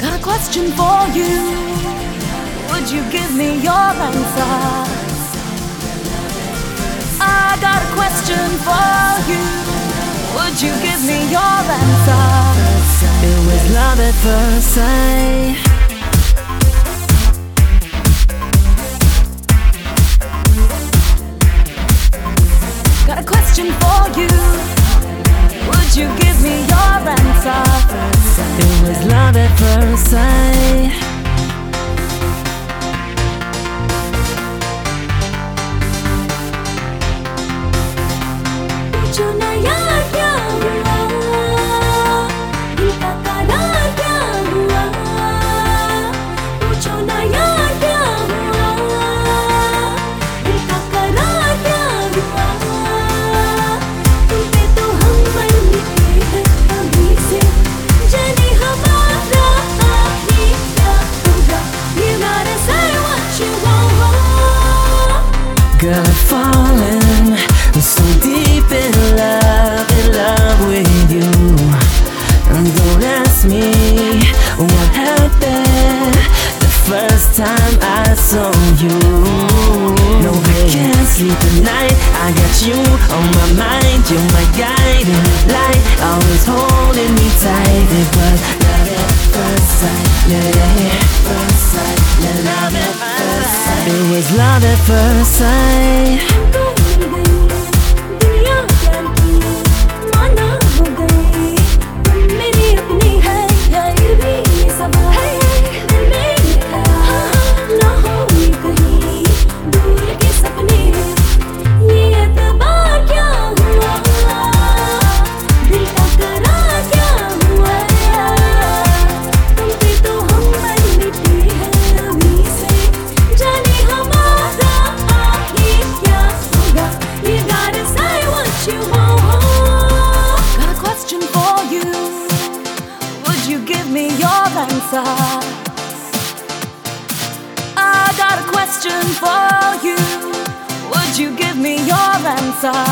Got a question for you. Would you give me your answer? I got a question for you. Would you give me your answer? It was love at first sight. Got a question for you. Would you give me your answer? It was love at first sight. पूछो ना यार क्या हुआ, दिल का करार क्या हुआ। पूछो ना यार क्या हुआ, दिल का करार क्या हुआ। तुम पे तो हम मर मिटे हैं अभी से, जाने हमारा आगे क्या होगा। You gotta say what you want. Girl, I'm falling so deep in love with you. And don't ask me what happened the first time I saw you. No, I can't sleep at night, I got you on my mind. You're my guiding light, always holding me tight. It was love at first sight, yeah, first sight, love at first sight. It was love at first sight. I got a question for you. Would you give me your answer?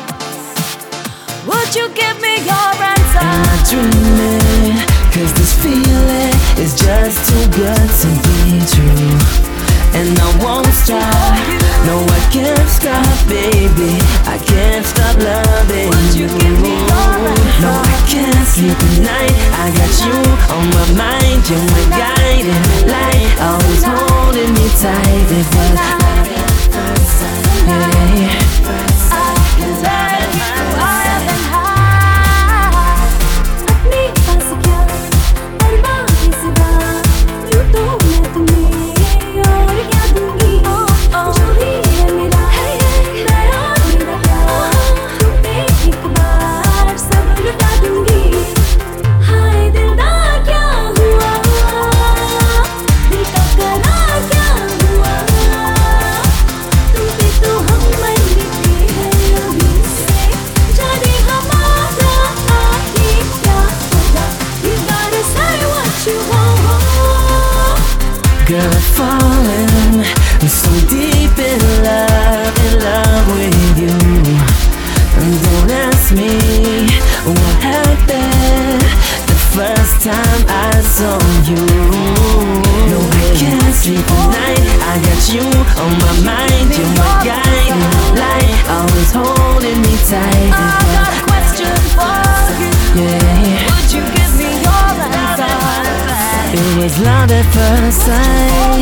Would you give me your answer? Am I dreaming? 'Cause this feeling is just too good to be true. And I won't stop, no I can't stop, baby, I can't stop loving you. Would you give me your answer? No, I can't sleep at night, I got you on my mind. You're my guiding light, always holding me tight. It was love at first sight, yeah, first sight. I can tell you I haven't had अपने पास क्या परवाह सिवा, यूं तो मैं तुम्हें और क्या दूंगी। जो भी है मेरा है मैं और मेरा प्यार, तुम पे एक बार सब लुटा दूंगी। हाय दिलदार क्या हुआ, दिल का करार क्या हुआ। तुम पे तो हम मर मिटे हैं अभी से, जाने हमारा आगे क्या होगा। You gotta say what you want. Girl, I'm falling so deep in love with you. And don't ask me what happened the first time I saw you. No, I can't sleep at night, I got you on my mind. You're my guiding light, always holding me tight. I got a question for you. Yeah, Would you give me your answer? it was love at first sight.